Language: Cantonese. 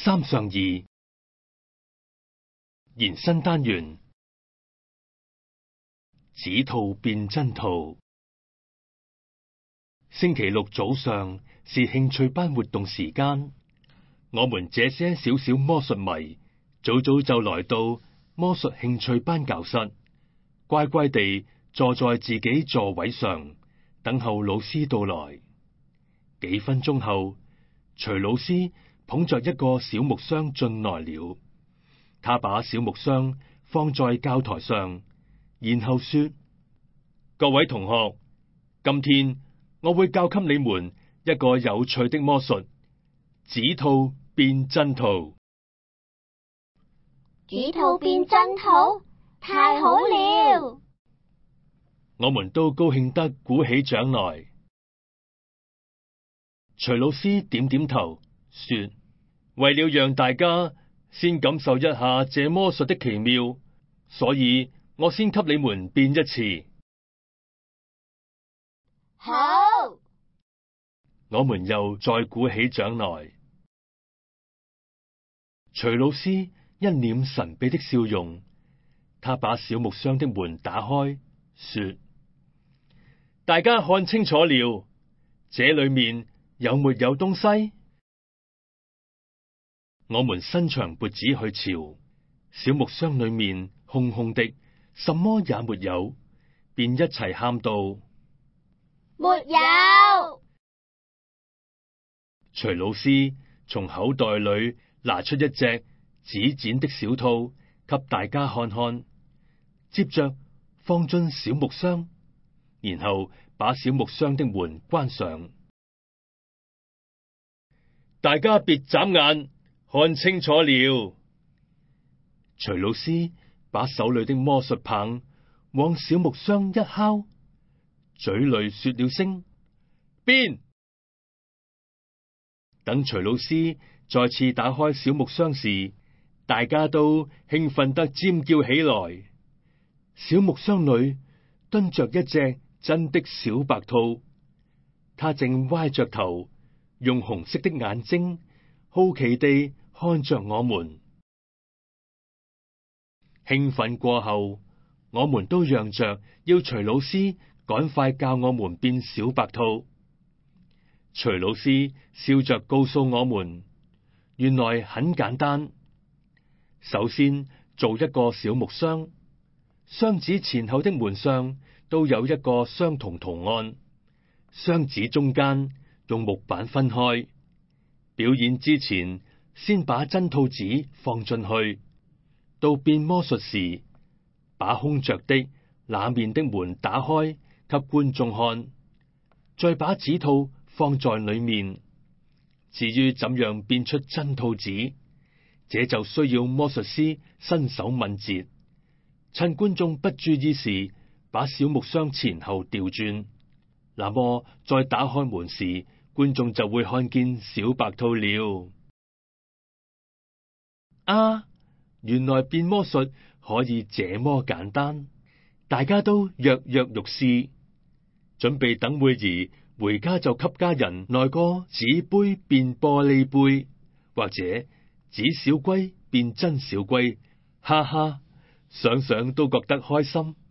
三上二延伸單元，紙兔變真兔。星期六早上是興趣班活動時間，我們這些小小魔術迷早早就來到魔術興趣班教室，乖乖地坐在自己座位上，等候老師到來。幾分鐘後，徐老師捧着一個小木箱進來了，他把小木箱放在教台上，然後說：各位同學，今天我會教給你們一個有趣的魔術——紙兔變真兔。 紙兔變真兔，太好了！ 我們都高興得鼓起掌來。徐老師點點頭，說：為了讓大家先感受一下這魔術的奇妙，所以我先給你們變一次。 好！ 我們又再鼓起掌來。徐老師一臉神秘的笑容，他把小木箱的門打開，說：大家看清楚了，這裏面有沒有東西？我們伸長脖子去瞧，小木箱裏面空空的，什麼也沒有，便一齊喊道： 沒有！ 徐老師從口袋裏拿出一隻紙剪的小兔，給大家看看，接着放進小木箱，然後把小木箱的門關上。大家別眨眼，看清楚了。徐老師把手裏的魔術棒往小木箱一敲，嘴裏說了聲變。等徐老師再次打開小木箱時，大家都興奮得尖叫起來。小木箱裏蹲着一隻真的小白兔，它正歪着頭，用紅色的眼睛好奇地看着我們。興奮過後，我們都嚷着要徐老師趕快教我們變小白兔。徐老師笑着告訴我們，原來很簡單。首先做一個小木箱，箱子前後的門上都有一個相同圖案，箱子中間用木板分開。表演之前，先把真兔子放進去，到變魔術時，把空着的那面的門打開給觀眾看，再把紙兔放在裏面。至於怎樣變出真兔子，這就需要魔術師身手敏捷，趁觀眾不注意時，把小木箱前後調轉，那麼再打開門時，觀眾就會看見小白兔了。啊，原來變魔術可以這麼簡單，大家都躍躍欲試，準備等會兒回家就給家人來個紙杯變玻璃杯，或者紙小龜變真小龜，哈哈，想想都覺得開心。